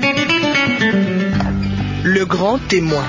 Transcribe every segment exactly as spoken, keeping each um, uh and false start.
Le grand témoin.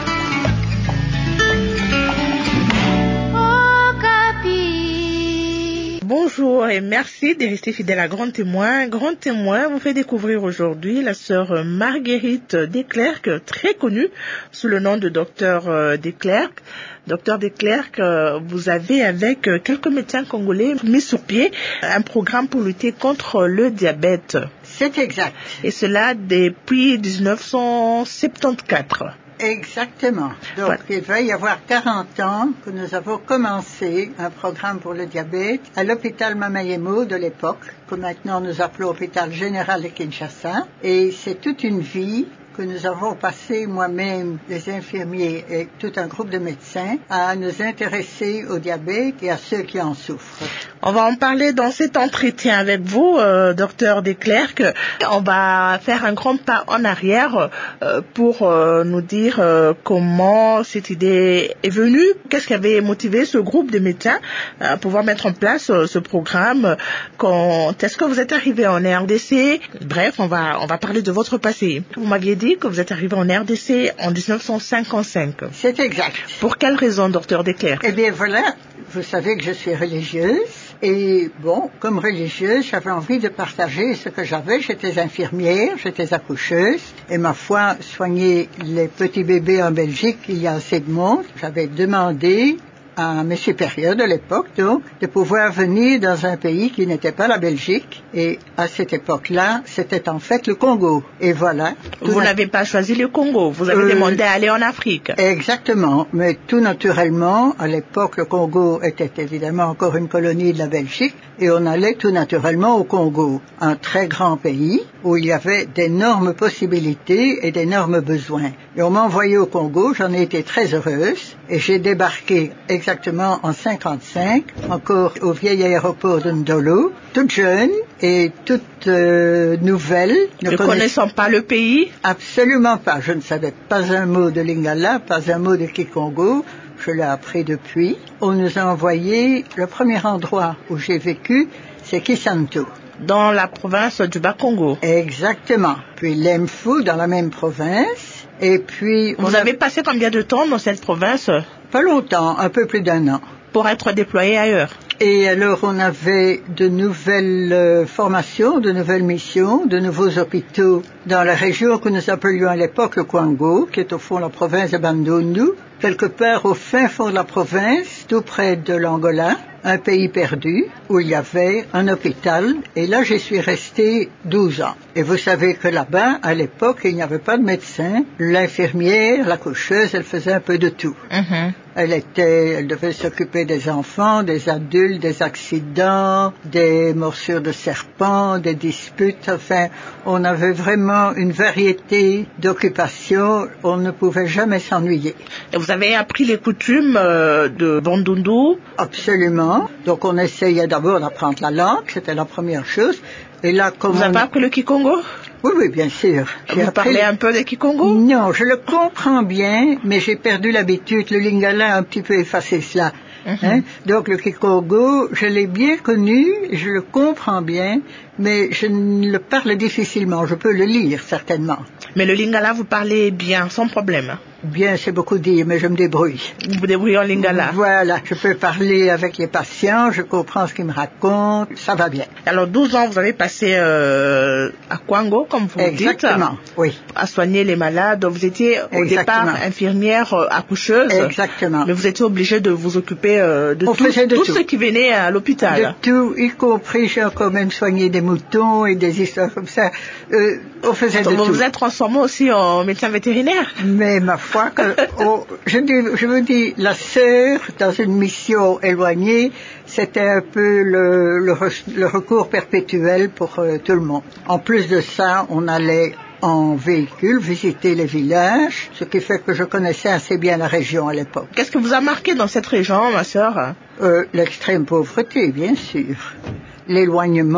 Bonjour et merci de rester fidèle à Grand Témoin. Grand Témoin vous fait découvrir aujourd'hui la sœur Marguerite Desclercq, très connue sous le nom de docteur Desclercq. Docteur Desclercq, vous avez avec quelques médecins congolais mis sur pied un programme pour lutter contre le diabète. C'est exact. Et cela depuis dix-neuf cent soixante-quatorze. Exactement. Donc, voilà. Il va y avoir quarante ans que nous avons commencé un programme pour le diabète à l'hôpital Mamayemo de l'époque, que maintenant nous appelons hôpital général de Kinshasa. Et c'est toute une vie que nous avons passé, moi-même, les infirmiers et tout un groupe de médecins, à nous intéresser au diabète et à ceux qui en souffrent. On va en parler dans cet entretien avec vous, euh, docteur Desclercq. On va faire un grand pas en arrière euh, pour euh, nous dire euh, comment cette idée est venue, qu'est-ce qui avait motivé ce groupe de médecins à pouvoir mettre en place euh, ce programme, quand est-ce que vous êtes arrivé en R D C. Bref, on va, on va parler de votre passé. Vous m'aviez dit que vous êtes arrivé en R D C en dix-neuf cent cinquante-cinq. C'est exact. Pour quelle raison, docteur Desclercq? Eh bien voilà, vous savez que je suis religieuse. Et bon, comme religieuse, j'avais envie de partager ce que j'avais. J'étais infirmière, j'étais accoucheuse. Et ma foi, soigner les petits bébés en Belgique, il y a assez de monde. J'avais demandé à mes supérieurs de l'époque, donc, de pouvoir venir dans un pays qui n'était pas la Belgique. Et à cette époque-là, c'était en fait le Congo. Et voilà. Vous n'avez pas choisi le Congo, vous avez euh, demandé à aller en Afrique. Exactement, mais tout naturellement, à l'époque, le Congo était évidemment encore une colonie de la Belgique, et on allait tout naturellement au Congo, un très grand pays où il y avait d'énormes possibilités et d'énormes besoins. Et on m'a envoyé au Congo, j'en ai été très heureuse, et j'ai débarqué exactement en cinquante-cinq, encore au vieil aéroport de Ndolo, toute jeune et toute euh, nouvelle. Ne, ne connaissant pas le pays? Absolument pas. Je ne savais pas un mot de Lingala, pas un mot de Kikongo. Je l'ai appris depuis. On nous a envoyé, le premier endroit où j'ai vécu, c'est Kisanto. Dans la province du Bas-Congo. Exactement. Puis Lemfou, dans la même province. Et puis... Vous avez a... passé combien de temps dans cette province? Pas longtemps, un peu plus d'un an. Pour être déployé ailleurs. Et alors on avait de nouvelles euh, formations, de nouvelles missions, de nouveaux hôpitaux dans la région que nous appelions à l'époque le Kwango, qui est au fond la province de Bandundu, quelque part au fin fond de la province, tout près de l'Angola, un pays perdu, où il y avait un hôpital, et là j'y suis restée douze ans. Et vous savez que là-bas, à l'époque, il n'y avait pas de médecin. L'infirmière, la coucheuse, elle faisait un peu de tout. Mm-hmm. Elle était, elle devait s'occuper des enfants, des adultes, des accidents, des morsures de serpents, des disputes. Enfin, on avait vraiment une variété d'occupations. On ne pouvait jamais s'ennuyer. Et vous avez appris les coutumes euh, de Bandundu? Absolument. Donc on essayait d'abord d'apprendre la langue, c'était la première chose. Et là, comme vous n'avez on... pas appris le Kikongo? Oui, oui, bien sûr. J'ai vous appris... parlez un peu de Kikongo? Non, je le comprends bien, mais j'ai perdu l'habitude. Le Lingala a un petit peu effacé cela. Mm-hmm. Hein? Donc le Kikongo, je l'ai bien connu, je le comprends bien, mais je le parle difficilement. Je peux le lire, certainement. Mais le Lingala, vous parlez bien, sans problème? Bien, c'est beaucoup dire, mais je me débrouille. Vous vous débrouillez en Lingala? Voilà, je peux parler avec les patients, je comprends ce qu'ils me racontent, ça va bien. Alors, douze ans, vous avez passé euh, à Kwango, comme vous Exactement, dites. Exactement, oui. À soigner les malades. Vous étiez au Exactement. départ infirmière, euh, accoucheuse. Exactement. Mais vous étiez obligée de vous occuper euh, de, On tout, de tout, tout ce qui venait à l'hôpital. De tout, y compris, j'ai quand même soigné des moutons et des histoires comme ça. Euh, on faisait Donc, de vous tout. Vous êtes transformé aussi en médecin vétérinaire? Mais ma foi, que, oh, je, dis, je vous dis, la sœur, dans une mission éloignée, c'était un peu le, le, le recours perpétuel pour euh, tout le monde. En plus de ça, on allait en véhicule visiter les villages, ce qui fait que je connaissais assez bien la région à l'époque. Qu'est-ce que vous a marqué dans cette région, ma sœur? euh, L'extrême pauvreté, bien sûr. L'éloignement,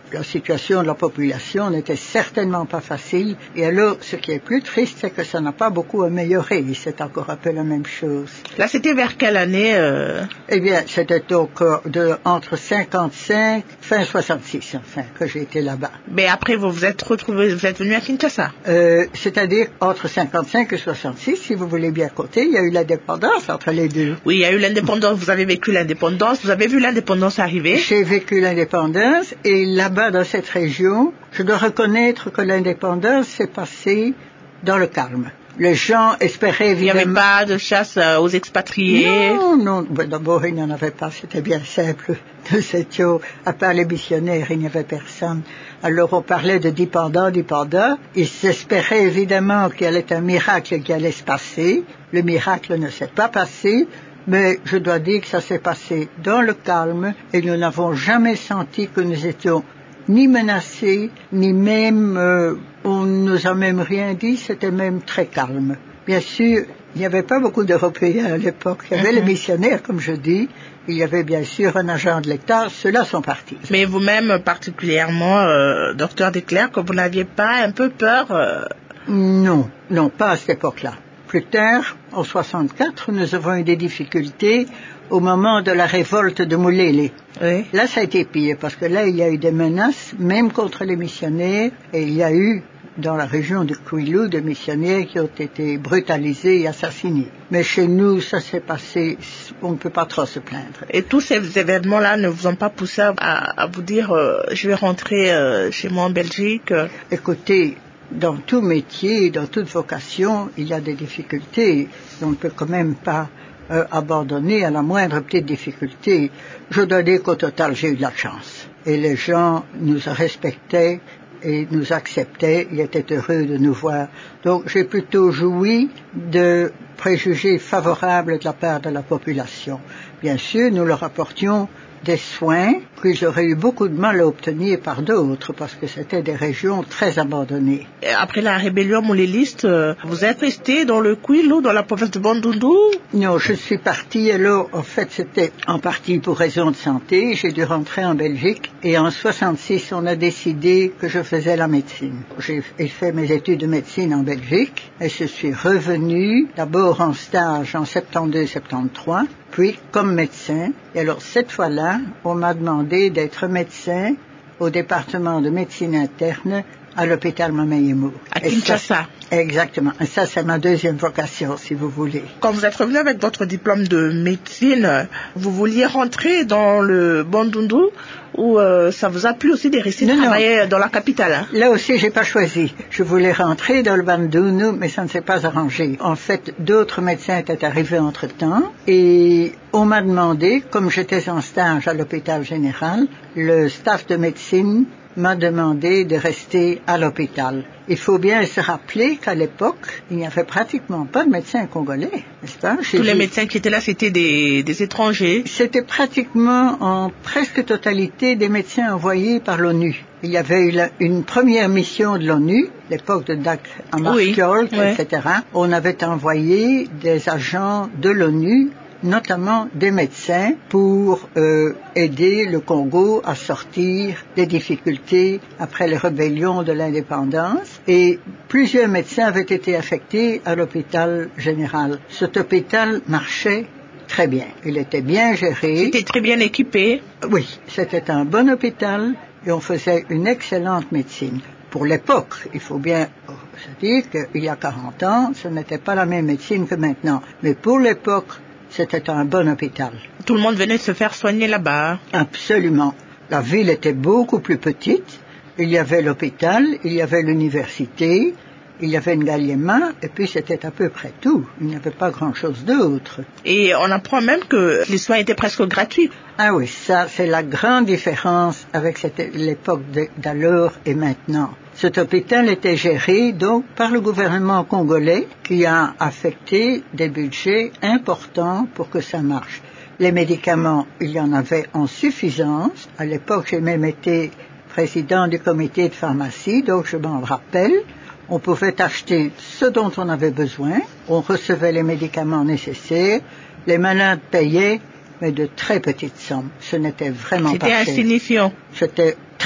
la situation de la population n'était certainement pas facile. Et alors, ce qui est plus triste, c'est que ça n'a pas beaucoup amélioré. C'est encore un peu la même chose. Là, c'était vers quelle année euh... Eh bien, c'était donc euh, de, entre cinquante-cinq, fin soixante-six, enfin, que j'ai été là-bas. Mais après, vous vous êtes retrouvé, vous êtes venu à Kinshasa. Euh, c'est-à-dire, entre cinquante-cinq et soixante-six, si vous voulez bien compter, il y a eu l'indépendance entre les deux. Oui, il y a eu l'indépendance. Vous avez vécu l'indépendance. Vous avez vu l'indépendance arriver. J'ai vécu l'indépendance et là-bas, dans cette région, je dois reconnaître que l'indépendance s'est passée dans le calme. Les gens espéraient évidemment... Il n'y avait pas de chasse aux expatriés? Non, non. Ben, d'abord, il n'y en avait pas. C'était bien simple. Nous étions, à part les missionnaires, il n'y avait personne. Alors, on parlait de dépendants, dépendants. Ils espéraient évidemment qu'il y allait un miracle qui allait se passer. Le miracle ne s'est pas passé. Mais je dois dire que ça s'est passé dans le calme et nous n'avons jamais senti que nous étions ni menacés, ni même, euh, on ne nous a même rien dit, c'était même très calme. Bien sûr, il n'y avait pas beaucoup d'Européens à l'époque. Il y avait mm-hmm. les missionnaires, comme je dis. Il y avait bien sûr un agent de l'État. Ceux-là sont partis. Mais vous-même, particulièrement, euh, docteur Desclercq, que vous n'aviez pas un peu peur euh... Non, non, pas à cette époque-là. Plus tard, en soixante-quatre, nous avons eu des difficultés au moment de la révolte de Moulélé. Oui. Là, ça a été pire, parce que là, il y a eu des menaces, même contre les missionnaires, et il y a eu, dans la région de Kwilu, des missionnaires qui ont été brutalisés et assassinés. Mais chez nous, ça s'est passé, on ne peut pas trop se plaindre. Et tous ces événements-là ne vous ont pas poussé à, à vous dire, euh, je vais rentrer euh, chez moi en Belgique? Écoutez, dans tout métier, dans toute vocation, il y a des difficultés. On ne peut quand même pas euh, abandonner à la moindre petite difficulté. Je dois dire qu'au total, j'ai eu de la chance. Et les gens nous respectaient et nous acceptaient. Ils étaient heureux de nous voir. Donc, j'ai plutôt joui de préjugés favorables de la part de la population. Bien sûr, nous leur apportions des soins qu'ils auraient eu beaucoup de mal à obtenir par d'autres, parce que c'était des régions très abandonnées. Et après la rébellion mouléliste, euh, vous êtes resté dans le Kwilu, dans la province de Bandundu? Non, je suis parti, alors, en fait, c'était en partie pour raison de santé. J'ai dû rentrer en Belgique, et en soixante-six, on a décidé que je faisais la médecine. J'ai fait mes études de médecine en Belgique, et je suis revenu, d'abord en stage en soixante-douze soixante-treize, puis comme médecin. Et alors, cette fois-là, on m'a demandé d'être médecin au département de médecine interne à l'hôpital Mama-Yemo. À Kinshasa. Exactement. Et ça, c'est ma deuxième vocation, si vous voulez. Quand vous êtes revenu avec votre diplôme de médecine, vous vouliez rentrer dans le Bandundu ou euh, ça vous a plu aussi de rester non, travailler non. dans la capitale? Hein? Là aussi, j'ai pas choisi. Je voulais rentrer dans le Bandundu, mais ça ne s'est pas arrangé. En fait, d'autres médecins étaient arrivés entre-temps et on m'a demandé, comme j'étais en stage à l'hôpital général, le staff de médecine m'a demandé de rester à l'hôpital. Il faut bien se rappeler qu'à l'époque, il n'y avait pratiquement pas de médecins congolais, n'est-ce pas? Tous les médecins qui étaient là, c'était des, des étrangers. C'était pratiquement en presque totalité des médecins envoyés par l'ONU. Il y avait eu la, une première mission de l'ONU, l'époque de Dag Hammarskjöld, oui, et cetera. Oui. On avait envoyé des agents de l'ONU, notamment des médecins, pour euh, aider le Congo à sortir des difficultés après les rébellions de l'indépendance. Et plusieurs médecins avaient été affectés à l'hôpital général. Cet hôpital marchait très bien. Il était bien géré. C'était très bien équipé. Oui, c'était un bon hôpital et on faisait une excellente médecine. Pour l'époque, il faut bien se dire qu'il y a quarante ans, ce n'était pas la même médecine que maintenant. Mais pour l'époque, c'était un bon hôpital. Tout le monde venait se faire soigner là-bas. Absolument. La ville était beaucoup plus petite. Il y avait l'hôpital, il y avait l'université, il y avait une Galliema, et puis c'était à peu près tout. Il n'y avait pas grand-chose d'autre. Et on apprend même que les soins étaient presque gratuits. Ah oui, ça, c'est la grande différence avec cette, l'époque d'alors et maintenant. Cet hôpital était géré donc par le gouvernement congolais qui a affecté des budgets importants pour que ça marche. Les médicaments, il y en avait en suffisance. À l'époque, j'ai même été président du comité de pharmacie, donc je m'en rappelle. On pouvait acheter ce dont on avait besoin. On recevait les médicaments nécessaires. Les malades payaient, mais de très petites sommes. Ce n'était vraiment pas cher. C'était insignifiant. C'était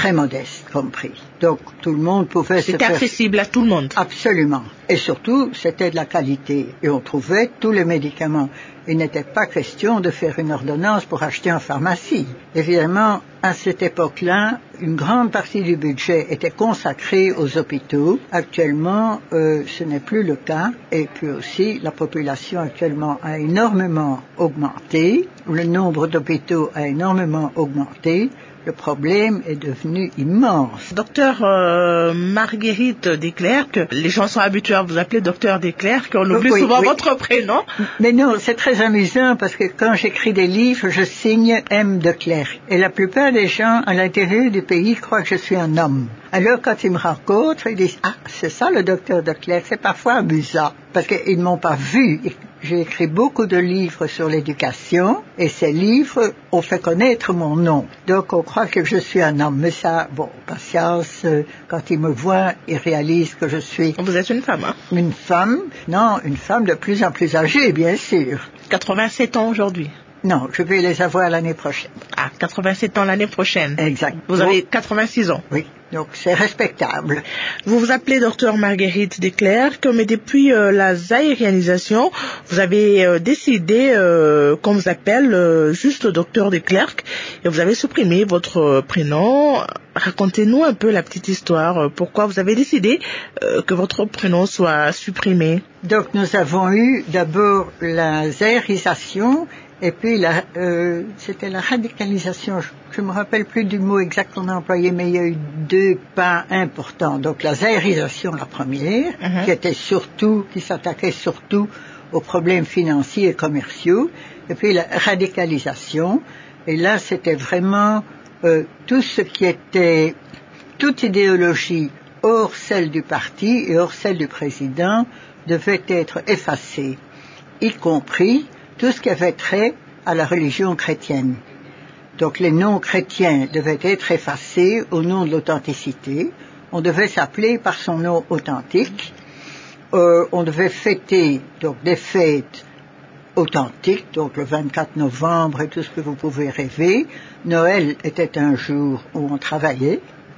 très modeste comme prix. Donc tout le monde pouvait se C'était faire... accessible à tout le monde. Absolument. Et surtout, c'était de la qualité. Et on trouvait tous les médicaments. Il n'était pas question de faire une ordonnance pour acheter en pharmacie. Évidemment, à cette époque-là, une grande partie du budget était consacrée aux hôpitaux. Actuellement, euh, ce n'est plus le cas. Et puis aussi, la population actuellement a énormément augmenté. Le nombre d'hôpitaux a énormément augmenté. Le problème est devenu immense. Docteur euh, Marguerite Desclercq, les gens sont habitués à vous appeler docteur Desclercq, on oublie oui, souvent oui. votre prénom. Mais non, c'est très amusant parce que quand j'écris des livres, je signe M. Declercq. Et la plupart des gens à l'intérieur du pays croient que je suis un homme. Alors quand ils me rencontrent, ils disent « Ah, c'est ça le docteur Declercq ». C'est parfois amusant parce qu'ils ne m'ont pas vu. J'ai écrit beaucoup de livres sur l'éducation et ces livres ont fait connaître mon nom. Donc on croit que je suis un homme. Mais ça, bon, patience, euh, quand ils me voient, ils réalisent que je suis... Vous êtes une femme, hein? Une femme, non, une femme de plus en plus âgée, bien sûr. quatre-vingt-sept ans aujourd'hui. Non, je vais les avoir l'année prochaine. Ah, quatre-vingt-sept ans l'année prochaine. Exact. Vous avez quatre-vingt-six ans. Oui, donc c'est respectable. Vous vous appelez docteur Marguerite Desclercq, mais depuis euh, la zaïrianisation, vous avez euh, décidé euh, qu'on vous appelle euh, juste docteur Desclercq et vous avez supprimé votre euh, prénom. Racontez-nous un peu la petite histoire. Euh, pourquoi vous avez décidé euh, que votre prénom soit supprimé? Donc nous avons eu d'abord la zaïrisation. Et puis, la, euh, c'était la radicalisation. Je ne me rappelle plus du mot exact qu'on a employé, mais il y a eu deux pas importants. Donc, la zaïrisation, la première, mm-hmm. qui était surtout, qui s'attaquait surtout aux problèmes financiers et commerciaux. Et puis, la radicalisation. Et là, c'était vraiment euh, tout ce qui était, toute idéologie hors celle du parti et hors celle du président devait être effacée, y compris tout ce qui avait trait à la religion chrétienne. Donc les noms chrétiens devaient être effacés au nom de l'authenticité. On devait s'appeler par son nom authentique. Euh, on devait fêter donc des fêtes authentiques, donc le vingt-quatre novembre et tout ce que vous pouvez rêver. Noël était un jour où on travaillait.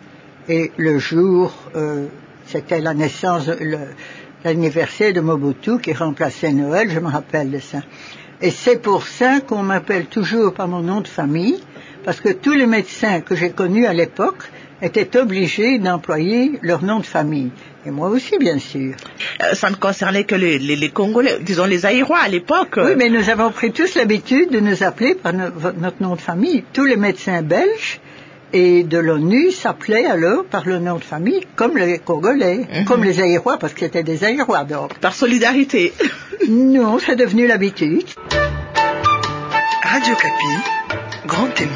Et le jour, euh, c'était la naissance, le, l'anniversaire de Mobutu qui remplaçait Noël, je me rappelle de ça. Et c'est pour ça qu'on m'appelle toujours par mon nom de famille, parce que tous les médecins que j'ai connus à l'époque étaient obligés d'employer leur nom de famille. Et moi aussi, bien sûr. Euh, ça ne concernait que les, les, les Congolais, disons les Zaïrois à l'époque. Oui, mais nous avons pris tous l'habitude de nous appeler par no, notre nom de famille. Tous les médecins belges et de l'ONU s'appelaient alors par le nom de famille, comme les Congolais, mm-hmm. comme les Zaïrois, parce que c'était des Zaïrois, donc. Par solidarité. Non, c'est devenu l'habitude. Radio Kapi, grand témoin.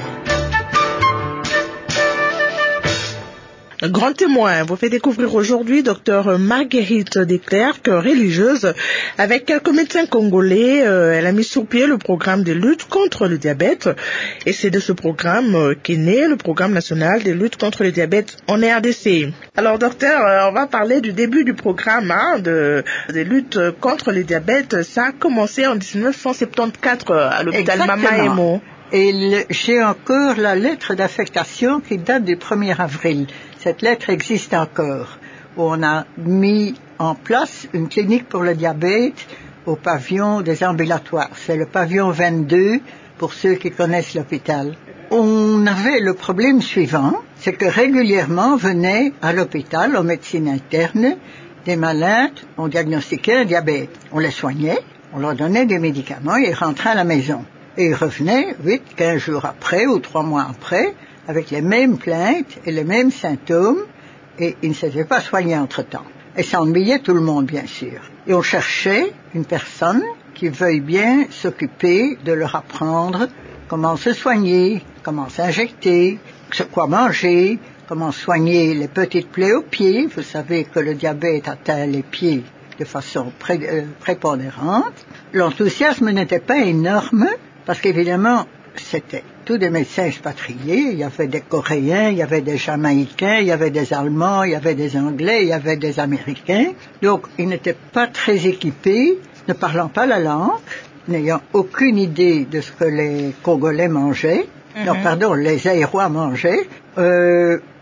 Grand témoin, vous fait découvrir aujourd'hui docteur Marguerite Desclercq, religieuse, avec quelques médecins congolais. Euh, elle a mis sur pied le programme de lutte contre le diabète et c'est de ce programme euh, qu'est né le programme national de lutte contre le diabète en R D C. Alors docteur, euh, on va parler du début du programme hein, de, de lutte contre le diabète. Ça a commencé en dix-neuf cent soixante-quatorze à l'hôpital Mama Emo. Et le, j'ai encore la lettre d'affectation qui date du premier avril. Cette lettre existe encore, où on a mis en place une clinique pour le diabète au pavillon des ambulatoires. C'est le pavillon vingt-deux pour ceux qui connaissent l'hôpital. On avait le problème suivant, c'est que régulièrement venaient à l'hôpital, en médecine interne, des malades, on diagnostiquait un diabète. On les soignait, on leur donnait des médicaments et ils rentraient à la maison. Et ils revenaient huit, quinze jours après ou trois mois après, avec les mêmes plaintes et les mêmes symptômes, et ils ne s'étaient pas soignés entre-temps. Et ça ennuyait tout le monde, bien sûr. Et on cherchait une personne qui veuille bien s'occuper de leur apprendre comment se soigner, comment s'injecter, quoi manger, comment soigner les petites plaies aux pieds. Vous savez que le diabète atteint les pieds de façon pré, euh, prépondérante. L'enthousiasme n'était pas énorme, parce qu'évidemment, c'était tous des médecins expatriés. Il y avait des Coréens, il y avait des Jamaïcains, il y avait des Allemands, il y avait des Anglais, il y avait des Américains. Donc, ils n'étaient pas très équipés, ne parlant pas la langue, n'ayant aucune idée de ce que les Congolais mangeaient. Mm-hmm. Non, pardon, les Zaïrois mangeaient. Euh,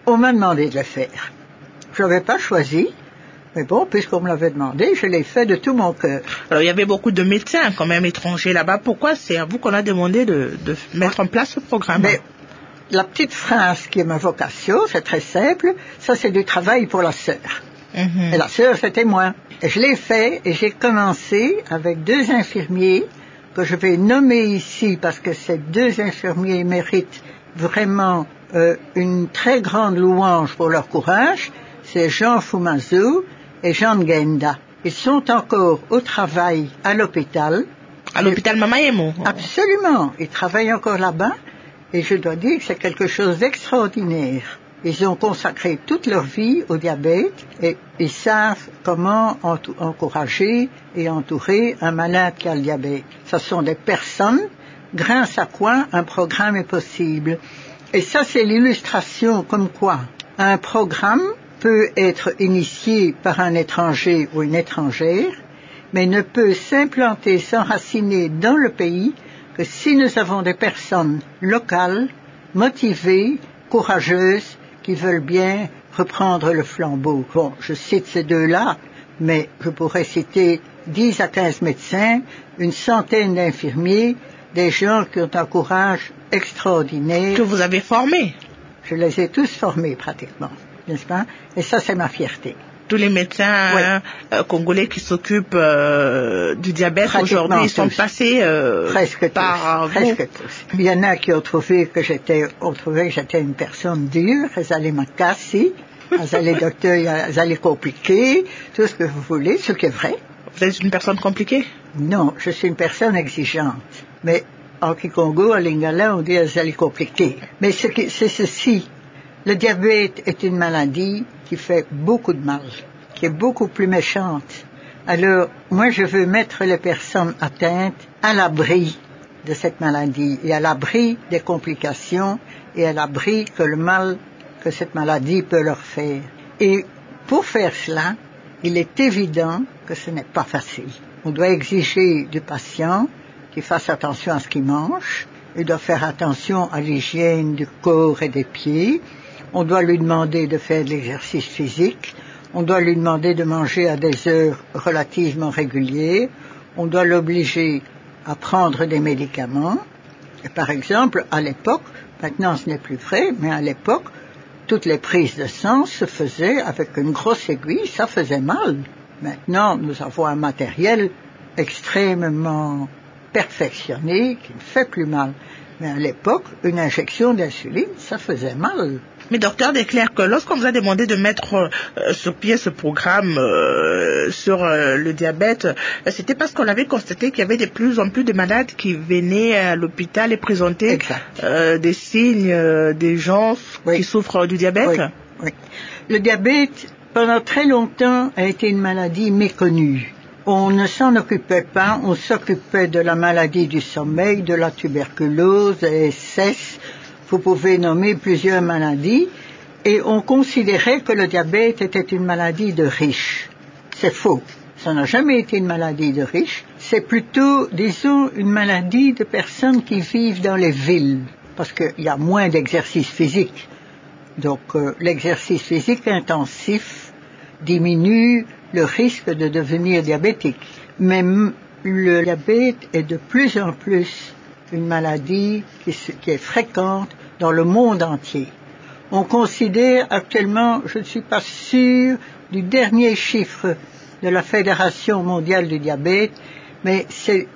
on m'a demandé de le faire. Je l'avais pas choisi, mais bon, puisqu'on me l'avait demandé, je l'ai fait de tout mon cœur. Alors, il y avait beaucoup de médecins quand même étrangers là-bas. Pourquoi c'est à vous qu'on a demandé de, de mettre en place ce programme? Mais la petite phrase qui est ma vocation, c'est très simple, ça c'est du travail pour la sœur. Mm-hmm. Et la sœur, c'était moi. Et je l'ai fait, et j'ai commencé avec deux infirmiers que je vais nommer ici parce que ces deux infirmiers méritent vraiment euh, une très grande louange pour leur courage. C'est Jean Fumazou et Jean Ngenda. Ils sont encore au travail à l'hôpital. À l'hôpital Mamaemo? Absolument. Ils travaillent encore là-bas. Et je dois dire que c'est quelque chose d'extraordinaire. Ils ont consacré toute leur vie au diabète et ils savent comment entou- encourager et entourer un malade qui a le diabète. Ce sont des personnes grâce à quoi un programme est possible. Et ça, c'est l'illustration comme quoi un programme peut être initié par un étranger ou une étrangère, mais ne peut s'implanter, s'enraciner dans le pays que si nous avons des personnes locales, motivées, courageuses, qui veulent bien reprendre le flambeau. Bon, je cite ces deux-là, mais je pourrais citer dix à quinze médecins, une centaine d'infirmiers, des gens qui ont un courage extraordinaire. Que vous avez formés? Je les ai tous formés pratiquement, n'est-ce pas? Et ça, c'est ma fierté. Tous les médecins Oui. euh, congolais qui s'occupent euh, du diabète aujourd'hui, ils sont tous. passés euh, Presque par tous, vous. presque tous. Il y en a qui ont trouvé que j'étais, ont trouvé que j'étais une personne dure, elles allaient me casser, elles allaient docteur, elles allaient compliquer, tout ce que vous voulez, ce qui est vrai. Vous êtes une personne compliquée? Non, je suis une personne exigeante. Mais en Kikongo, à Lingala, on dit elles allaient compliquer. Mais ce qui, c'est ceci. Le diabète est une maladie qui fait beaucoup de mal, qui est beaucoup plus méchante. Alors, moi, je veux mettre les personnes atteintes à l'abri de cette maladie et à l'abri des complications et à l'abri que le mal que cette maladie peut leur faire. Et pour faire cela, il est évident que ce n'est pas facile. On doit exiger du patient qu'il fasse attention à ce qu'il mange, il doit faire attention à l'hygiène du corps et des pieds, on doit lui demander de faire de l'exercice physique, on doit lui demander de manger à des heures relativement régulières, on doit l'obliger à prendre des médicaments. Et par exemple, à l'époque, maintenant ce n'est plus vrai, mais à l'époque, toutes les prises de sang se faisaient avec une grosse aiguille, ça faisait mal. Maintenant, nous avons un matériel extrêmement perfectionné qui ne fait plus mal. Mais à l'époque, une injection d'insuline, ça faisait mal. Mais docteur Desclercq, que lorsqu'on vous a demandé de mettre euh, sur pied ce programme euh, sur euh, le diabète, euh, c'était parce qu'on avait constaté qu'il y avait de plus en plus de malades qui venaient à l'hôpital et présentaient euh, des signes euh, des gens oui. qui souffrent du diabète. Oui. Oui. Le diabète, pendant très longtemps, a été une maladie méconnue. On ne s'en occupait pas, on s'occupait de la maladie du sommeil, de la tuberculose, de S S, vous pouvez nommer plusieurs maladies, et on considérait que le diabète était une maladie de riches. C'est faux. Ça n'a jamais été une maladie de riches. C'est plutôt, disons, une maladie de personnes qui vivent dans les villes, parce qu'il y a moins d'exercice physique. Donc, euh, l'exercice physique intensif diminue le risque de devenir diabétique. Mais le diabète est de plus en plus une maladie qui, qui est fréquente dans le monde entier. On considère actuellement, je ne suis pas sûr du dernier chiffre de la Fédération mondiale du diabète, mais c'est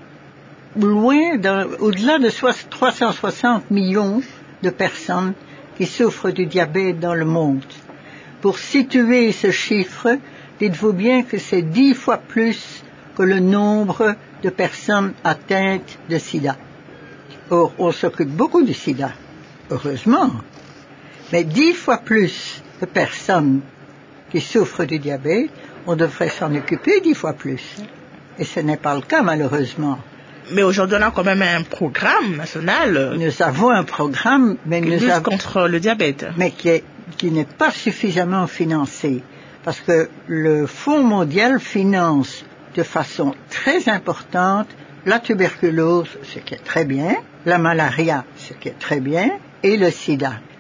loin, dans, au-delà de trois cent soixante millions de personnes qui souffrent du diabète dans le monde. Pour situer ce chiffre, dites-vous bien que c'est dix fois plus que le nombre de personnes atteintes de sida. Or, on s'occupe beaucoup du sida, heureusement, mais dix fois plus de personnes qui souffrent du diabète, on devrait s'en occuper dix fois plus. Et ce n'est pas le cas, malheureusement. Mais aujourd'hui, on a quand même un programme national. Nous avons un programme, mais qui nous lutte avons, contre le diabète. Mais qui est, qui n'est pas suffisamment financé. Parce que le Fonds mondial finance de façon très importante la tuberculose, ce qui est très bien, la malaria, ce qui est très bien, et le sida.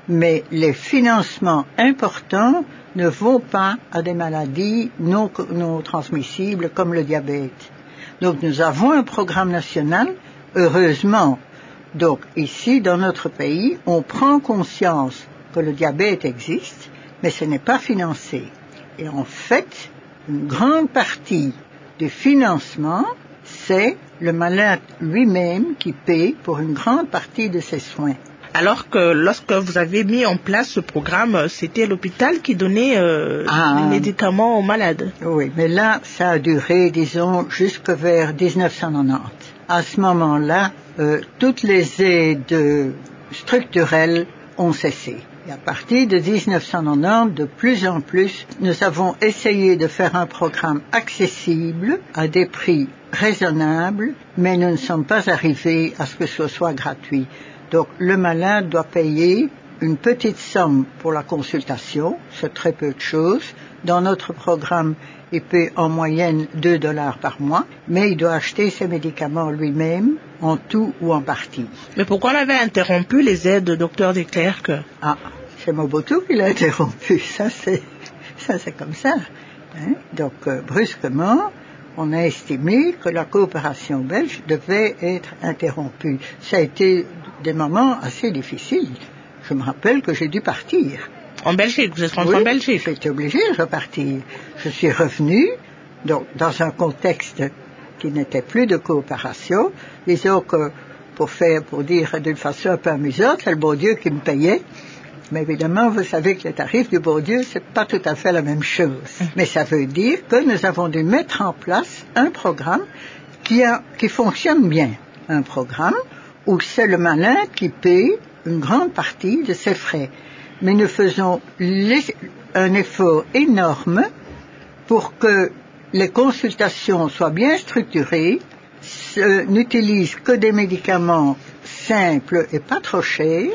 Mais les financements importants ne vont pas à des maladies non, non transmissibles comme le diabète. Donc nous avons un programme national, heureusement. Donc ici, dans notre pays, on prend conscience que le diabète existe, mais ce n'est pas financé. Et en fait, une grande partie du financement, c'est le malade lui-même qui paie pour une grande partie de ses soins. Alors que lorsque vous avez mis en place ce programme, c'était l'hôpital qui donnait euh, ah, les médicaments aux malades. Oui, mais là, ça a duré, disons, jusque vers dix-neuf cent quatre-vingt-dix. À ce moment-là, euh, toutes les aides structurelles ont cessé. Et à partir de dix-neuf cent quatre-vingt-dix, de plus en plus, nous avons essayé de faire un programme accessible à des prix raisonnables, mais nous ne sommes pas arrivés à ce que ce soit gratuit. Donc le malade doit payer une petite somme pour la consultation, c'est très peu de choses. Dans notre programme, il paie en moyenne deux dollars par mois, mais il doit acheter ses médicaments lui-même, en tout ou en partie. Mais pourquoi on avait interrompu les aides de docteur Declercq? Ah, c'est Mobutu qui l'a interrompu, ça c'est, ça c'est comme ça. Hein? Donc euh, brusquement, on a estimé que la coopération belge devait être interrompue. Ça a été des moments assez difficiles. Je me rappelle que j'ai dû partir. En Belgique, vous êtes rentré oui, en Belgique? J'ai été obligée de repartir. Je suis revenue, donc, dans un contexte qui n'était plus de coopération. Disons que, pour faire, pour dire d'une façon un peu amusante, c'est le bon Dieu qui me payait. Mais évidemment, vous savez que les tarifs du bon Dieu, c'est pas tout à fait la même chose. Mais ça veut dire que nous avons dû mettre en place un programme qui a, qui fonctionne bien. Un programme où c'est le malade qui paye une grande partie de ses frais. Mais nous faisons les, un effort énorme pour que les consultations soient bien structurées, ce, n'utilisent que des médicaments simples et pas trop chers,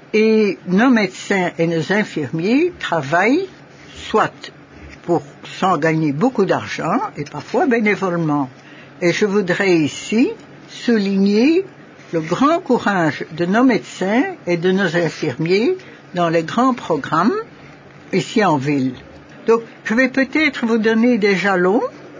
et nos médecins et nos infirmiers travaillent soit pour s'en gagner beaucoup d'argent et parfois bénévolement. Et je voudrais ici souligner le grand courage de nos médecins et de nos infirmiers dans les grands programmes ici en ville. Donc, je vais peut-être vous donner des jalons.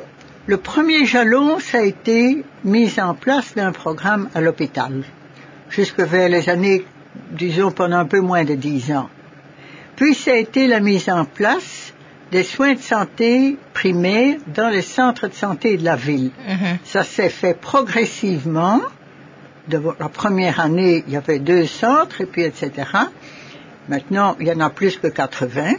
Le premier jalon, ça a été mise en place d'un programme à l'hôpital, jusque vers les années, disons, pendant un peu moins de dix ans. Puis, ça a été la mise en place des soins de santé primaires dans les centres de santé de la ville. Mm-hmm. Ça s'est fait progressivement. De la première année, il y avait deux centres, et puis et cetera. Maintenant, il y en a plus que quatre-vingts.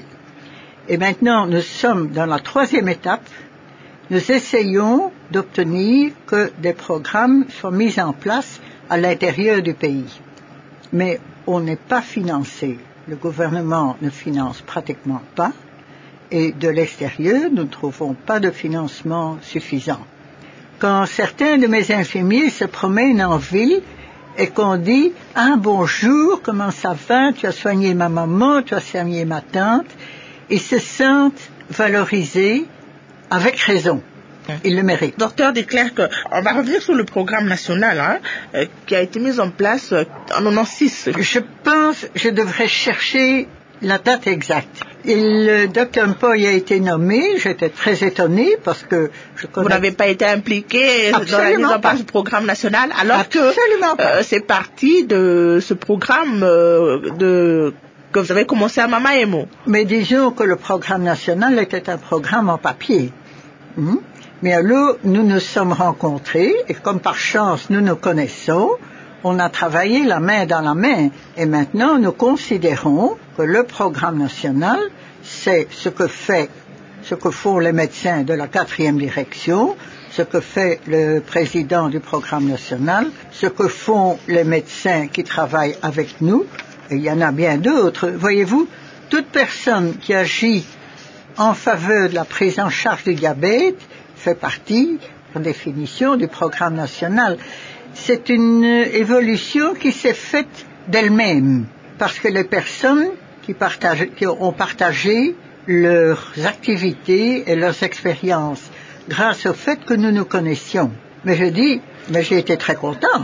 Et maintenant, nous sommes dans la troisième étape. Nous essayons d'obtenir que des programmes soient mis en place à l'intérieur du pays. Mais on n'est pas financé. Le gouvernement ne finance pratiquement pas. Et de l'extérieur, nous ne trouvons pas de financement suffisant. Quand certains de mes infirmiers se promènent en ville et qu'on dit « Ah, bonjour, comment ça va? Tu as soigné ma maman, tu as soigné ma tante », ils se sentent valorisés avec raison. Ils le méritent. Docteur Declercq, on va revenir sur le programme national hein, euh, qui a été mis en place euh, en quatre-vingt-seize. Je pense que je devrais chercher la date exacte. Et le docteur Mpoy a été nommé, j'étais très étonnée parce que je connais... Vous n'avez pas été impliqué Absolument dans la mise en place du programme national alors Absolument que euh, c'est parti de ce programme euh, de... que vous avez commencé à Mama Emo. Mais disons que le programme national était un programme en papier. Hum? Mais alors, nous nous sommes rencontrés et comme par chance nous nous connaissons, on a travaillé la main dans la main et maintenant nous considérons que le programme national, c'est ce que fait, ce que font les médecins de la quatrième direction, ce que fait le président du programme national, ce que font les médecins qui travaillent avec nous, et il y en a bien d'autres. Voyez-vous, toute personne qui agit en faveur de la prise en charge du diabète fait partie, par définition, du programme national. C'est une évolution qui s'est faite d'elle-même, parce que les personnes qui, partagent, qui ont partagé leurs activités et leurs expériences grâce au fait que nous nous connaissions. Mais je dis, mais j'ai été très contente.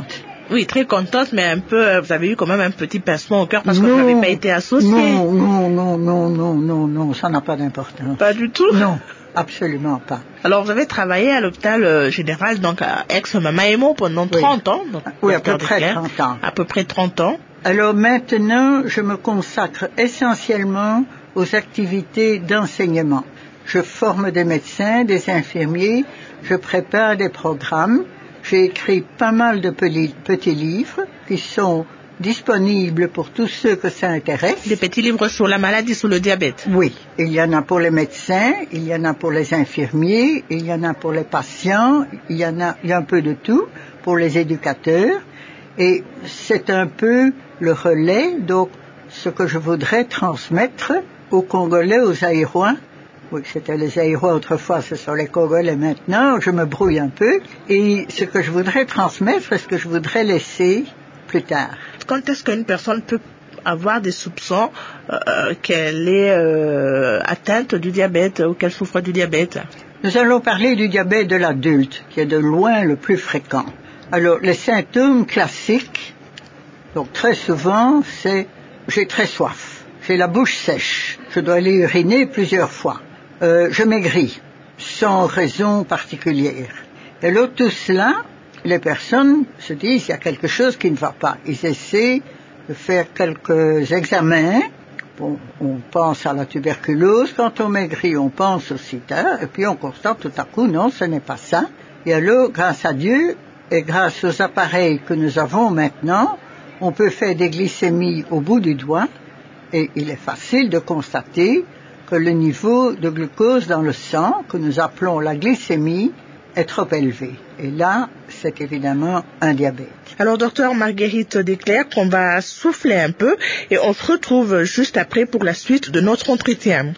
Oui, très contente, mais un peu, euh, vous avez eu quand même un petit pincement au cœur parce que Non, vous n'avez pas été associée. Non, non, non, non, non, non, non, ça n'a pas d'importance. Pas du tout? Non, absolument pas. Alors, vous avez travaillé à l'hôpital euh, général, donc à Aix-Mamaimo pendant Oui. trente ans. Donc, Oui, à peu docteur près Desclers. trente ans. À peu près trente ans. Alors maintenant, je me consacre essentiellement aux activités d'enseignement. Je forme des médecins, des infirmiers, je prépare des programmes. J'ai écrit pas mal de petits livres qui sont disponibles pour tous ceux que ça intéresse. Des petits livres sur la maladie, sur le diabète. Oui, il y en a pour les médecins, il y en a pour les infirmiers, il y en a pour les patients, il y en a, il y a un peu de tout pour les éducateurs. Et c'est un peu le relais, donc ce que je voudrais transmettre aux Congolais, aux Aïrois. Oui, c'était les Aïrois autrefois, ce sont les Congolais maintenant, je me brouille un peu. Et ce que je voudrais transmettre, est ce que je voudrais laisser plus tard. Quand est-ce qu'une personne peut avoir des soupçons euh, qu'elle est euh, atteinte du diabète ou qu'elle souffre du diabète? Nous allons parler du diabète de l'adulte, qui est de loin le plus fréquent. Alors, les symptômes classiques, donc très souvent, c'est j'ai très soif, j'ai la bouche sèche, je dois aller uriner plusieurs fois, euh, je maigris, sans raison particulière. Et là, tout cela, les personnes se disent il y a quelque chose qui ne va pas. Ils essaient de faire quelques examens. Bon, on pense à la tuberculose, quand on maigrit, on pense au sida, et puis on constate tout à coup, non, ce n'est pas ça. Et alors, grâce à Dieu, et grâce aux appareils que nous avons maintenant, on peut faire des glycémies au bout du doigt, et il est facile de constater que le niveau de glucose dans le sang, que nous appelons la glycémie, est trop élevé. Et là, c'est évidemment un diabète. Alors, docteur Marguerite Desclers, on va souffler un peu et on se retrouve juste après pour la suite de notre entretien.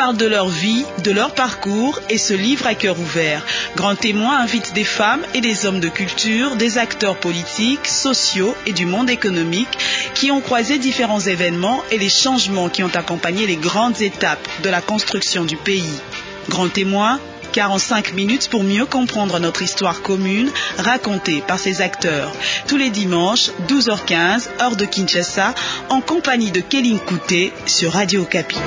parlent de leur vie, de leur parcours et se livrent à cœur ouvert. Grand Témoin invite des femmes et des hommes de culture, des acteurs politiques, sociaux et du monde économique qui ont croisé différents événements et les changements qui ont accompagné les grandes étapes de la construction du pays. Grand Témoin, quarante-cinq minutes pour mieux comprendre notre histoire commune racontée par ces acteurs. Tous les dimanches, douze heures quinze, heure de Kinshasa, en compagnie de Kéline Kouté sur Radio Okapi.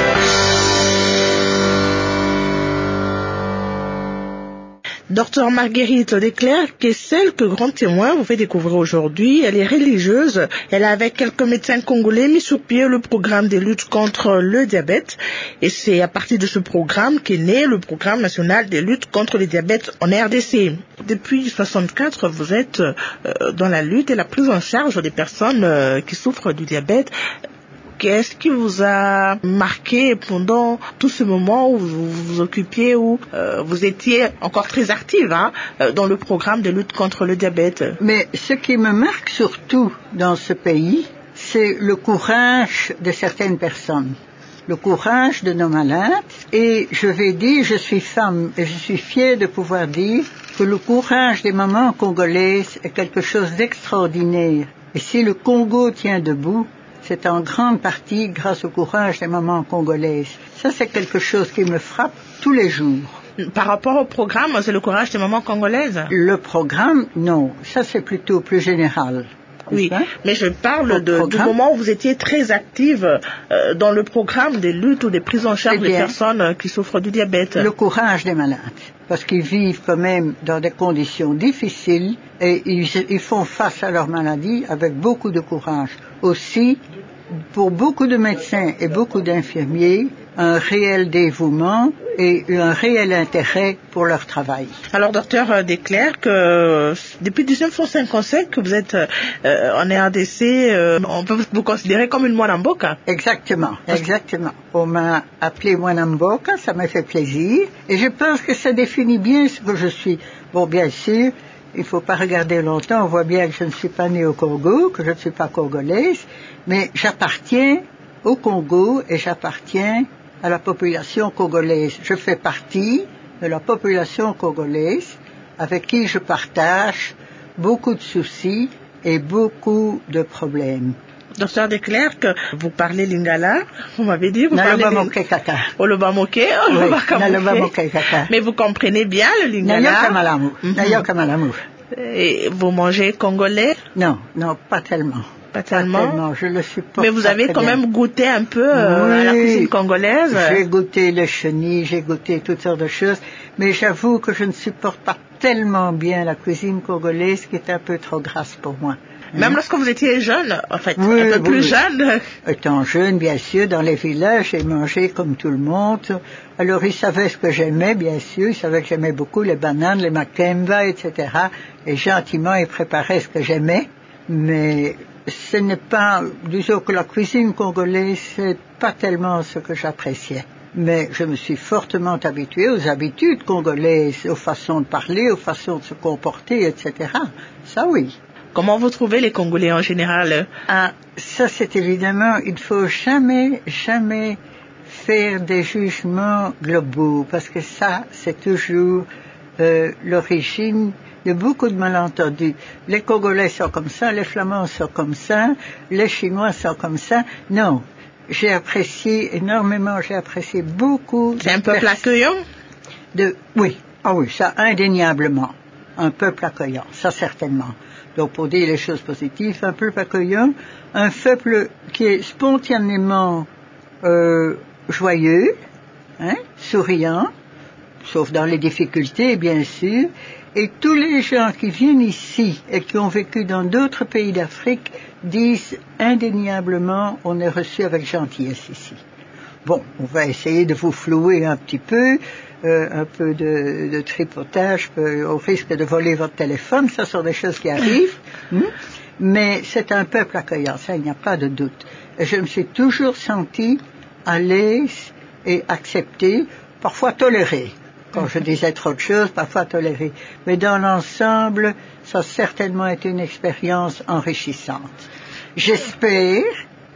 Docteur Marguerite Declercq est celle que Grand Témoin vous fait découvrir aujourd'hui. Elle est religieuse. Elle a, avec quelques médecins congolais, mis sur pied le programme de lutte contre le diabète. Et c'est à partir de ce programme qu'est né le programme national de lutte contre le diabète en R D C. Depuis soixante-quatre, vous êtes euh, dans la lutte et la prise en charge des personnes euh, qui souffrent du diabète. Qu'est-ce qui vous a marqué pendant tout ce moment où vous vous occupiez, où euh, vous étiez encore très active hein, dans le programme de lutte contre le diabète? Mais ce qui me marque surtout dans ce pays, c'est le courage de certaines personnes, le courage de nos malades. Et je vais dire, je suis femme et je suis fière de pouvoir dire que le courage des mamans congolaises est quelque chose d'extraordinaire. Et si le Congo tient debout, c'est en grande partie grâce au courage des mamans congolaises. Ça, c'est quelque chose qui me frappe tous les jours. Par rapport au programme, c'est le courage des mamans congolaises? Le programme, non. Ça, c'est plutôt plus général. Oui, mais je parle de, du moment où vous étiez très active euh, dans le programme des luttes ou des prises en charge eh bien, des personnes qui souffrent du diabète. Le courage des malades, parce qu'ils vivent quand même dans des conditions difficiles et ils, ils font face à leur maladie avec beaucoup de courage. Aussi, pour beaucoup de médecins et beaucoup d'infirmiers, un réel dévouement et un réel intérêt pour leur travail. Alors, docteur Declercq, que depuis dix-neuf cent cinquante-cinq que vous êtes euh, en R D C, euh, on peut vous considérer comme une Mwanamboka. Exactement, exactement. On m'a appelé Mwanamboka, ça m'a fait plaisir, et je pense que ça définit bien ce que je suis. Bon, bien sûr, il ne faut pas regarder longtemps, on voit bien que je ne suis pas née au Congo, que je ne suis pas congolaise, mais j'appartiens au Congo et j'appartiens à la population congolaise. Je fais partie de la population congolaise avec qui je partage beaucoup de soucis et beaucoup de problèmes. Docteur Declercq, vous parlez lingala, vous m'avez dit, vous parlez lingala. Kaka. Olobamoke, Olobamoke. Mais vous comprenez bien le lingala. Nayoka malamu. Nayoka malamu. Et vous mangez congolais? Non, non, pas tellement. Pas tellement. Pas tellement, je le supporte. Mais vous avez quand bien. même goûté un peu euh, oui, à la cuisine congolaise? J'ai goûté le chenille, j'ai goûté toutes sortes de choses, mais j'avoue que je ne supporte pas tellement bien la cuisine congolaise qui est un peu trop grasse pour moi. Même hein? Lorsque vous étiez jeune, en fait, oui, un peu oui, plus oui. jeune. Étant jeune, bien sûr, dans les villages, j'ai mangé comme tout le monde. Alors, ils savaient ce que j'aimais, bien sûr. Ils savaient que j'aimais beaucoup les bananes, les makemba, et cetera. Et gentiment, ils préparaient ce que j'aimais. Mais ce n'est pas, disons que la cuisine congolaise, c'est pas tellement ce que j'appréciais. Mais je me suis fortement habituée aux habitudes congolaises, aux façons de parler, aux façons de se comporter, et cetera. Ça, oui. Comment vous trouvez les Congolais en général? Ah, ça c'est évidemment, il ne faut jamais, jamais faire des jugements globaux, parce que ça, c'est toujours euh, l'origine de beaucoup de malentendus. Les Congolais sont comme ça, les Flamands sont comme ça, les Chinois sont comme ça. Non, j'ai apprécié énormément, j'ai apprécié beaucoup. C'est un peuple accueillant? De, oui, ah oui, ça indéniablement. Un peuple accueillant, ça certainement. Donc pour dire les choses positives, un peuple accueillant, un peuple qui est spontanément euh, joyeux, hein, souriant, sauf dans les difficultés bien sûr, et tous les gens qui viennent ici et qui ont vécu dans d'autres pays d'Afrique disent indéniablement on est reçu avec gentillesse ici. Bon, on va essayer de vous flouer un petit peu, euh, un peu de, de tripotage, peu, au risque de voler votre téléphone, ça sont des choses qui arrivent, hein? Mais c'est un peuple accueillant, ça il n'y a pas de doute. Et je me suis toujours sentie à l'aise et acceptée, parfois tolérée. Quand je disais trop de choses, parfois tolérée. Mais dans l'ensemble, ça a certainement été une expérience enrichissante. J'espère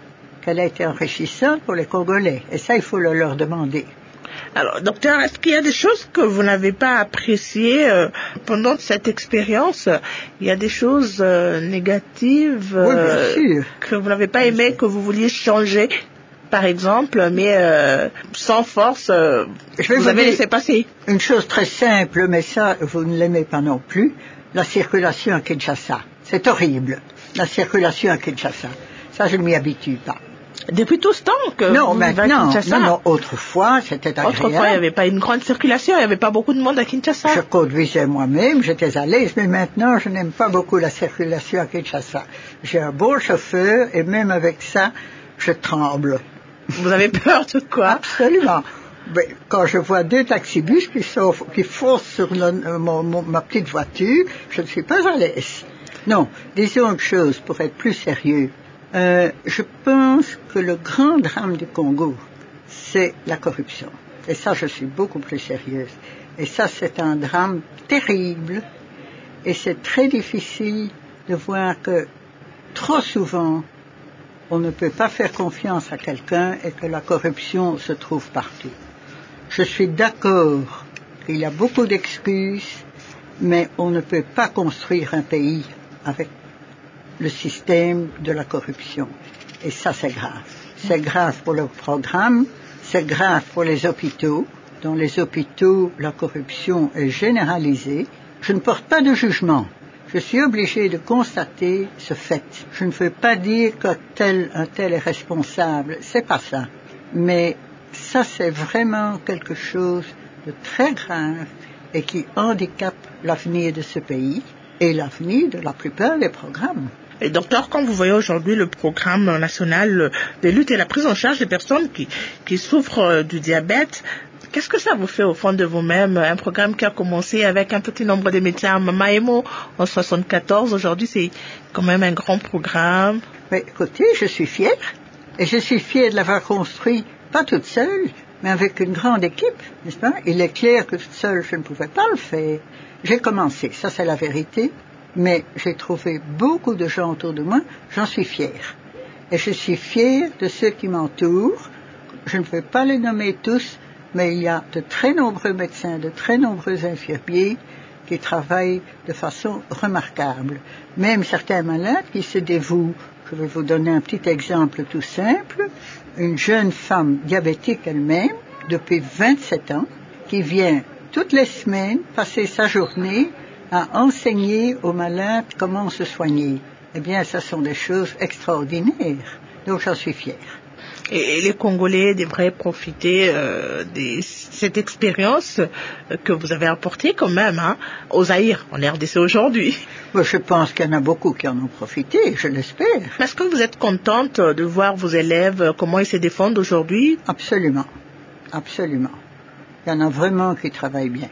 qu'elle a été enrichissante pour les Congolais. Et ça, il faut le leur demander. Alors, docteur, est-ce qu'il y a des choses que vous n'avez pas appréciées euh, pendant cette expérience? Il y a des choses euh, négatives euh, oui, bien sûr. que vous n'avez pas aimées, que vous vouliez changer, par exemple, mais euh, sans force, euh, Je vais vous vous avez dire laissé passer. Une chose très simple, mais ça, vous ne l'aimez pas non plus, la circulation à Kinshasa. C'est horrible, la circulation à Kinshasa. Ça, je ne m'y habitue pas. Depuis tout ce temps que Non, vous vivez à maintenant, Kinshasa? non, non, autrefois, c'était agréable. Autrefois, il n'y avait pas une grande circulation, il n'y avait pas beaucoup de monde à Kinshasa. Je conduisais moi-même, j'étais à l'aise, mais maintenant, je n'aime pas beaucoup la circulation à Kinshasa. J'ai un bon chauffeur, et même avec ça, je tremble. Vous avez peur de quoi? Absolument. Mais quand je vois deux taxibus qui, sont, qui foncent sur le, mon, mon, ma petite voiture, je ne suis pas à l'aise. Non, disons une chose, pour être plus sérieux. Euh, je pense que le grand drame du Congo, c'est la corruption. Et ça, je suis beaucoup plus sérieuse. Et ça, c'est un drame terrible. Et c'est très difficile de voir que, trop souvent, on ne peut pas faire confiance à quelqu'un et que la corruption se trouve partout. Je suis d'accord qu'il y a beaucoup d'excuses, mais on ne peut pas construire un pays avec le système de la corruption. Et ça, c'est grave. C'est grave pour le programme, c'est grave pour les hôpitaux. Dans les hôpitaux, la corruption est généralisée. Je ne porte pas de jugement. Je suis obligé de constater ce fait. Je ne veux pas dire que tel, un tel est responsable. C'est pas ça. Mais ça, c'est vraiment quelque chose de très grave et qui handicape l'avenir de ce pays et l'avenir de la plupart des programmes. Et docteur, quand vous voyez aujourd'hui le programme national de lutte et la prise en charge des personnes qui, qui souffrent du diabète, qu'est-ce que ça vous fait au fond de vous-même? Un programme qui a commencé avec un petit nombre de médecins à Mamaemo en soixante-quatorze, aujourd'hui c'est quand même un grand programme. Mais écoutez, je suis fière, et je suis fière de l'avoir construit, pas toute seule, mais avec une grande équipe, n'est-ce pas? Il est clair que toute seule, je ne pouvais pas le faire. J'ai commencé, ça c'est la vérité, mais j'ai trouvé beaucoup de gens autour de moi, j'en suis fière. Et je suis fière de ceux qui m'entourent. Je ne vais pas les nommer tous, mais il y a de très nombreux médecins, de très nombreux infirmiers qui travaillent de façon remarquable. Même certains malades qui se dévouent. Je vais vous donner un petit exemple tout simple. Une jeune femme diabétique elle-même, depuis vingt-sept ans, qui vient toutes les semaines passer sa journée à enseigner aux malades comment se soigner. Eh bien, ça sont des choses extraordinaires. Donc, j'en suis fière. Et les Congolais devraient profiter euh, de cette expérience que vous avez apportée quand même hein, aux Zaïre, en R D C aujourd'hui. Je pense qu'il y en a beaucoup qui en ont profité, je l'espère. Est-ce que vous êtes contente de voir vos élèves, comment ils se défendent aujourd'hui? Absolument, absolument. Il y en a vraiment qui travaillent bien.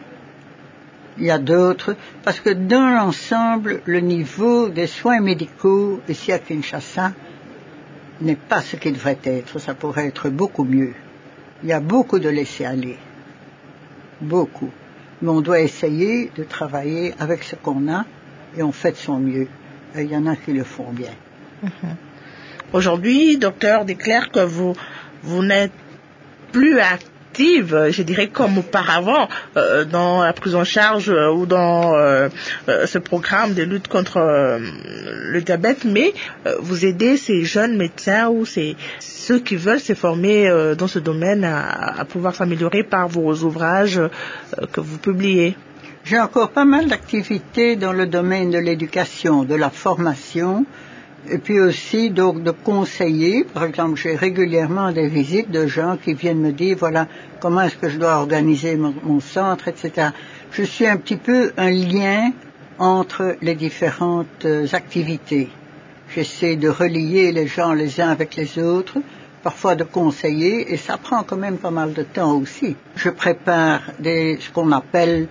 Il y a d'autres, parce que dans l'ensemble, le niveau des soins médicaux ici à Kinshasa n'est pas ce qu'il devrait être. Ça pourrait être beaucoup mieux. Il y a beaucoup de laisser-aller. Beaucoup. Mais on doit essayer de travailler avec ce qu'on a et on fait de son mieux. Et il y en a qui le font bien. Mm-hmm. Aujourd'hui, docteur déclare que vous, vous n'êtes plus actif, je dirais comme auparavant, euh, dans la prise en charge euh, ou dans euh, euh, ce programme de lutte contre euh, le diabète, mais euh, vous aidez ces jeunes médecins ou ces, ceux qui veulent se former euh, dans ce domaine à, à pouvoir s'améliorer par vos ouvrages euh, que vous publiez. J'ai encore pas mal d'activités dans le domaine de l'éducation, de la formation, et puis aussi donc de conseiller. Par exemple, j'ai régulièrement des visites de gens qui viennent me dire voilà comment est-ce que je dois organiser mon, mon centre, et cetera. Je suis un petit peu un lien entre les différentes activités. J'essaie de relier les gens les uns avec les autres, parfois de conseiller, et ça prend quand même pas mal de temps aussi. Je prépare des, ce qu'on appelle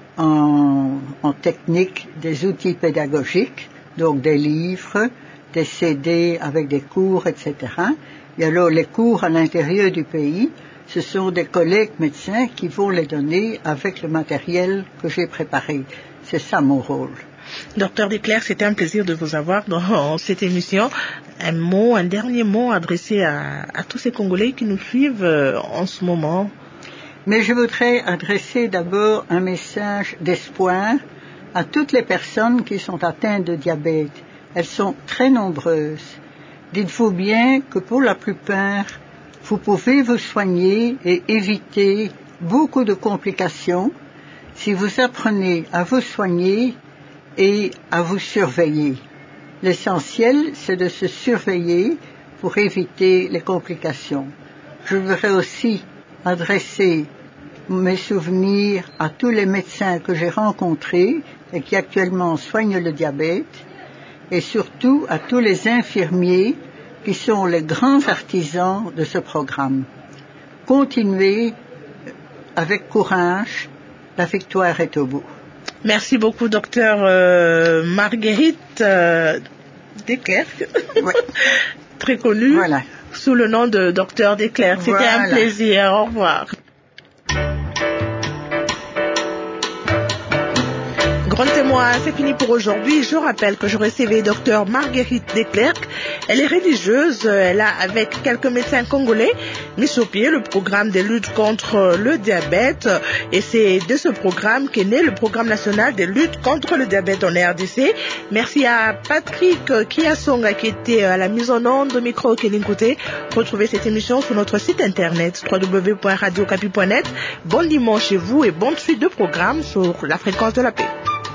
en, en technique des outils pédagogiques, donc des livres, des C D avec des cours, et cetera. Et alors les cours à l'intérieur du pays, ce sont des collègues médecins qui vont les donner avec le matériel que j'ai préparé. C'est ça mon rôle. Docteur Desclercq, c'était un plaisir de vous avoir dans cette émission. Un mot, un dernier mot adressé à, à tous ces Congolais qui nous suivent en ce moment. Mais je voudrais adresser d'abord un message d'espoir à toutes les personnes qui sont atteintes de diabète. Elles sont très nombreuses. Dites-vous bien que pour la plupart, vous pouvez vous soigner et éviter beaucoup de complications si vous apprenez à vous soigner et à vous surveiller. L'essentiel, c'est de se surveiller pour éviter les complications. Je voudrais aussi adresser mes souvenirs à tous les médecins que j'ai rencontrés et qui actuellement soignent le diabète, et surtout à tous les infirmiers qui sont les grands artisans de ce programme. Continuez avec courage, la victoire est au bout. Merci beaucoup, docteur euh, Marguerite euh, Desclercq, ouais. très connue voilà. sous le nom de docteur Desclercq. C'était voilà. un plaisir. Au revoir. Grand témoin, c'est fini pour aujourd'hui. Je rappelle que je recevais docteur Marguerite Desclercq. Elle est religieuse. Elle a, avec quelques médecins congolais, mis sur pied le programme de lutte contre le diabète. Et c'est de ce programme qu'est né le programme national de lutte contre le diabète en R D C. Merci à Patrick Kiasonga qui était à la mise en onde de micro Kelinkoute. Retrouvez cette émission sur notre site internet w w w point radio okapi point net. Bon dimanche chez vous et bonne suite de programmes sur la fréquence de la paix.